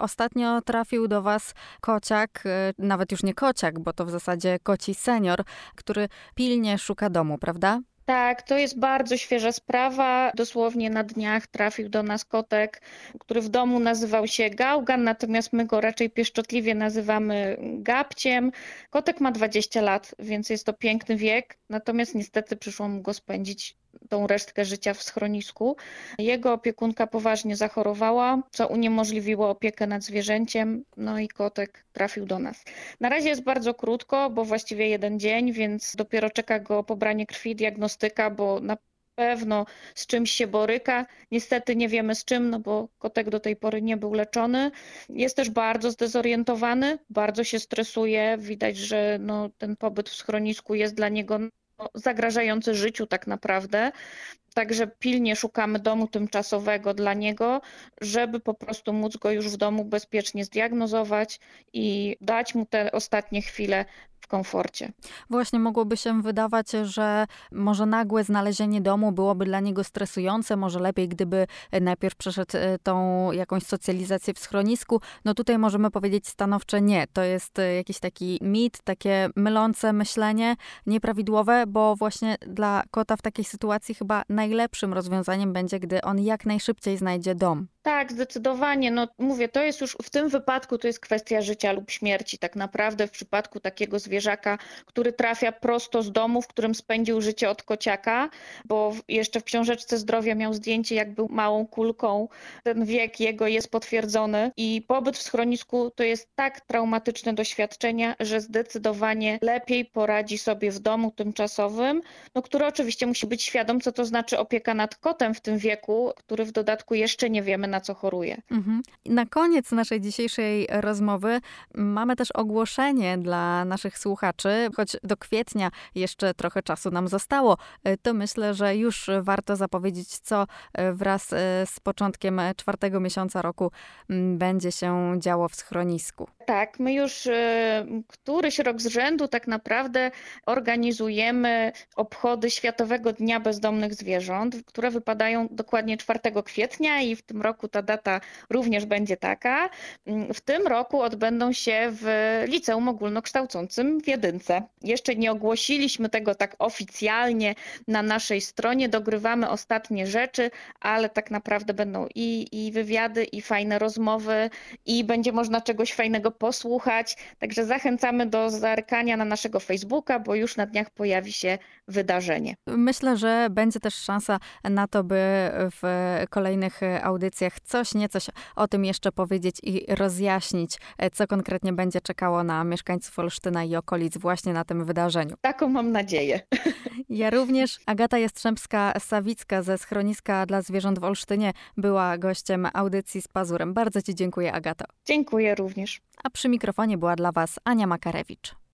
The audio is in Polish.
ostatnio trafił do was kociak, nawet już nie kociak, bo to w zasadzie koci senior, który pilnie szuka domu, prawda? Tak, to jest bardzo świeża sprawa. Dosłownie na dniach trafił do nas kotek, który w domu nazywał się Gałgan, natomiast my go raczej pieszczotliwie nazywamy Gabciem. Kotek ma 20 lat, więc jest to piękny wiek, natomiast niestety przyszło mu go spędzić tą resztkę życia w schronisku. Jego opiekunka poważnie zachorowała, co uniemożliwiło opiekę nad zwierzęciem, no i kotek trafił do nas. Na razie jest bardzo krótko, bo właściwie 1 dzień, więc dopiero czeka go pobranie krwi, diagnostyka, bo na pewno z czymś się boryka. Niestety nie wiemy z czym, no bo kotek do tej pory nie był leczony. Jest też bardzo zdezorientowany, bardzo się stresuje. Widać, że no, ten pobyt w schronisku jest dla niego zagrażający życiu tak naprawdę. Także pilnie szukamy domu tymczasowego dla niego, żeby po prostu móc go już w domu bezpiecznie zdiagnozować i dać mu te ostatnie chwile w komforcie. Właśnie mogłoby się wydawać, że może nagłe znalezienie domu byłoby dla niego stresujące, może lepiej, gdyby najpierw przeszedł tą jakąś socjalizację w schronisku. No tutaj możemy powiedzieć stanowcze nie. To jest jakiś taki mit, takie mylące myślenie, nieprawidłowe, bo właśnie dla kota w takiej sytuacji chyba najlepszym rozwiązaniem będzie, gdy on jak najszybciej znajdzie dom. Tak, zdecydowanie. No mówię, to jest już w tym wypadku to jest kwestia życia lub śmierci. Tak naprawdę w przypadku takiego zwierzaka, który trafia prosto z domu, w którym spędził życie od kociaka, bo jeszcze w książeczce zdrowia miał zdjęcie, jak był małą kulką. Ten wiek jego jest potwierdzony i pobyt w schronisku to jest tak traumatyczne doświadczenie, że zdecydowanie lepiej poradzi sobie w domu tymczasowym, no, który oczywiście musi być świadom, co to znaczy opieka nad kotem w tym wieku, który w dodatku jeszcze nie wiemy, na co choruje. Mhm. I na koniec naszej dzisiejszej rozmowy mamy też ogłoszenie dla naszych słuchaczy. Choć do kwietnia jeszcze trochę czasu nam zostało, to myślę, że już warto zapowiedzieć, co wraz z początkiem 4. miesiąca roku będzie się działo w schronisku. Tak, my już któryś rok z rzędu tak naprawdę organizujemy obchody Światowego Dnia Bezdomnych Zwierząt, które wypadają dokładnie 4 kwietnia i w tym roku ta data również będzie taka. W tym roku odbędą się w Liceum Ogólnokształcącym w Jedynce. Jeszcze nie ogłosiliśmy tego tak oficjalnie na naszej stronie, dogrywamy ostatnie rzeczy, ale tak naprawdę będą i wywiady, i fajne rozmowy, i będzie można czegoś fajnego posłuchać. Także zachęcamy do zerkania na naszego Facebooka, bo już na dniach pojawi się wydarzenie. Myślę, że będzie też szansa na to, by w kolejnych audycjach coś o tym jeszcze powiedzieć i rozjaśnić, co konkretnie będzie czekało na mieszkańców Olsztyna i okolic właśnie na tym wydarzeniu. Taką mam nadzieję. Ja również. Agata Jastrzębska-Sawicka ze Schroniska dla Zwierząt w Olsztynie była gościem audycji z Pazurem. Bardzo ci dziękuję, Agato. Dziękuję również. A przy mikrofonie była dla was Ania Makarewicz.